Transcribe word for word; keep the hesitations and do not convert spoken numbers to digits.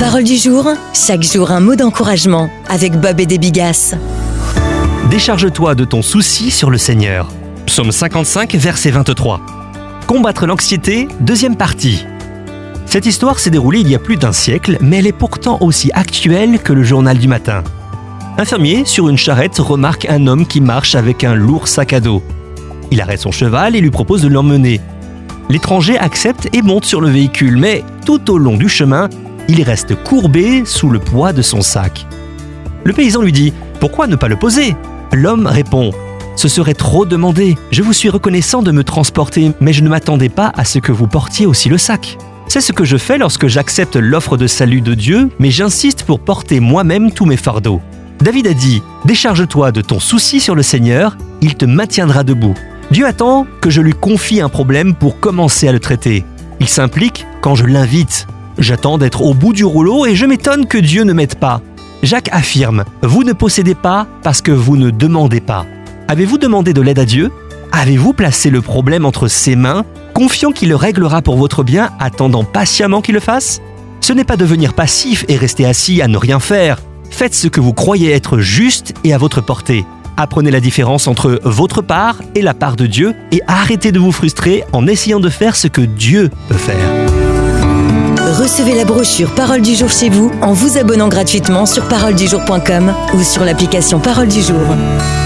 Parole du jour, chaque jour un mot d'encouragement avec Bob et des Bigasses. Décharge-toi de ton souci sur le Seigneur. Psaume cinquante-cinq, verset vingt-trois. Combattre l'anxiété, deuxième partie. Cette histoire s'est déroulée il y a plus d'un siècle, mais elle est pourtant aussi actuelle que le journal du matin. Un fermier, sur une charrette, remarque un homme qui marche avec un lourd sac à dos. Il arrête son cheval et lui propose de l'emmener. L'étranger accepte et monte sur le véhicule, mais tout au long du chemin, il reste courbé sous le poids de son sac. Le paysan lui dit « Pourquoi ne pas le poser ?» L'homme répond « Ce serait trop demandé. Je vous suis reconnaissant de me transporter, mais je ne m'attendais pas à ce que vous portiez aussi le sac. C'est ce que je fais lorsque j'accepte l'offre de salut de Dieu, mais j'insiste pour porter moi-même tous mes fardeaux. » David a dit « Décharge-toi de ton souci sur le Seigneur, il te maintiendra debout. » Dieu attend que je lui confie un problème pour commencer à le traiter. Il s'implique quand je l'invite. J'attends d'être au bout du rouleau et je m'étonne que Dieu ne m'aide pas. Jacques affirme « Vous ne possédez pas parce que vous ne demandez pas. » Avez-vous demandé de l'aide à Dieu ? Avez-vous placé le problème entre ses mains, confiant qu'il le réglera pour votre bien, attendant patiemment qu'il le fasse ? Ce n'est pas devenir passif et rester assis à ne rien faire. Faites ce que vous croyez être juste et à votre portée. Apprenez la différence entre votre part et la part de Dieu et arrêtez de vous frustrer en essayant de faire ce que Dieu peut faire. Recevez la brochure Parole du jour chez vous en vous abonnant gratuitement sur parole du jour point com ou sur l'application Parole du jour.